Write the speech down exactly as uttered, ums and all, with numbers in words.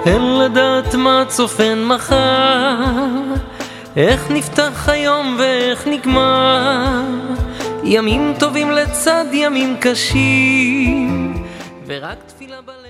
אין לדעת מה צופן מחר, איך נפתח היום ואיך נגמר, ימים טובים לצד ימים קשים, ורק תפילה בלב